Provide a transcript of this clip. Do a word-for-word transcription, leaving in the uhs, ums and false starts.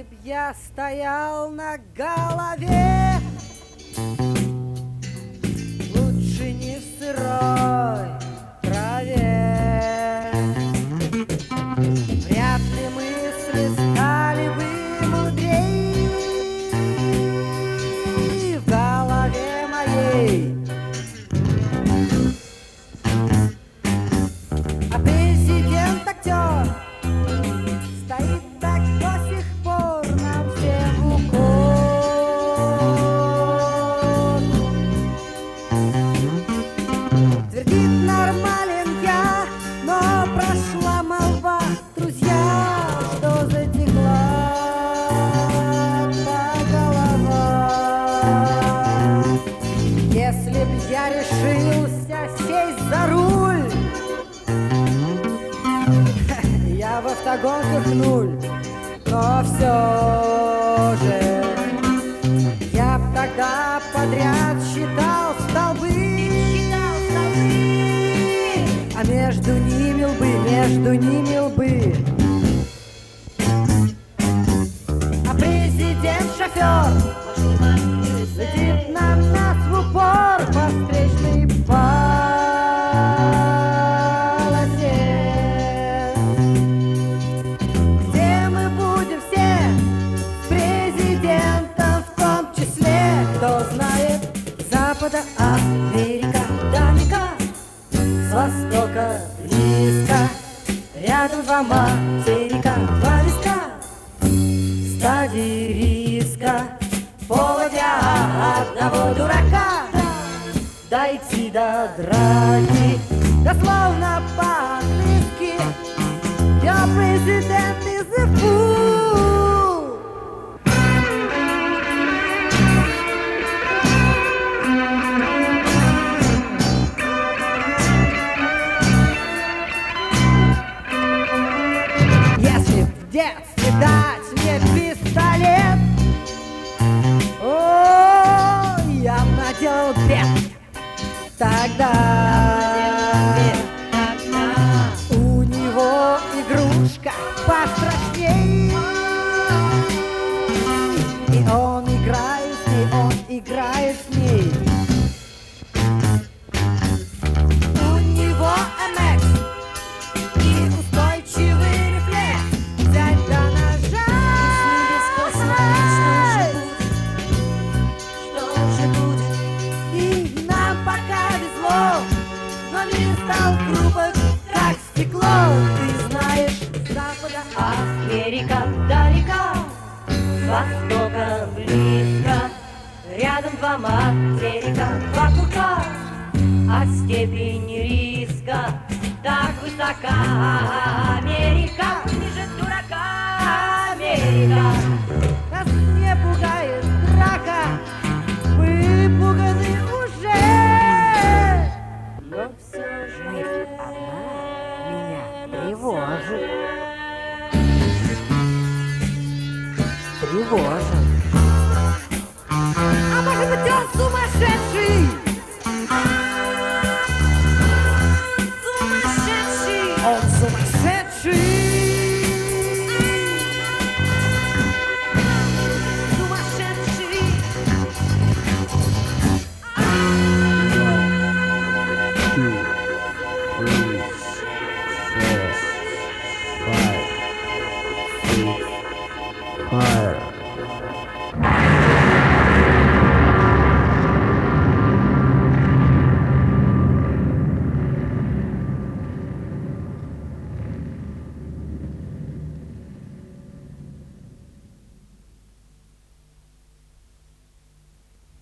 б я стоял на голове, лучше не в сырой траве. Вряд ли мысли стали бы мудрей в голове моей. А президент-актер стоит так до сих пор нам всем в укор. Твердит нормален я, но прошла молва, друзья, что затекла та голова. Если б я решился сесть за руль, я в автогонках нуль, но все же я б тогда подряд считал столбы, а между ними лбы, между ними лбы. А президент-шофер летит на нас в упор по встречной полосе, где мы будем все с президентом в том числе. Кто знает, с запада Америка далека, с востока близко, рядом два материка, два виска, стадии риска, повод для одного дурака дойти до драки, дословно по-английски. Your president is a fool. Если в детстве дать мне пистолет, о, я б наделал бед. Тогда у него игрушка пострашней, и он играет с ней, он играет с ней. У него эм экс и устойчивый рефлекс взять до ножа. Что же будет? И нам пока везло, но мир стал хрупок, как стекло. Ты знаешь, с запада Америка далека, с востока близко, рядом два материка, два курка, а степень риска так высока. Америка ниже дурака, Америка. Нас не пугает драка, мы пуганы уже, но все же она меня тревожит, тревожит. А может быть, он сумасшедший? Сумасшедший! Он сумасшедший! Сумасшедший! Two, three, four, five, six, five.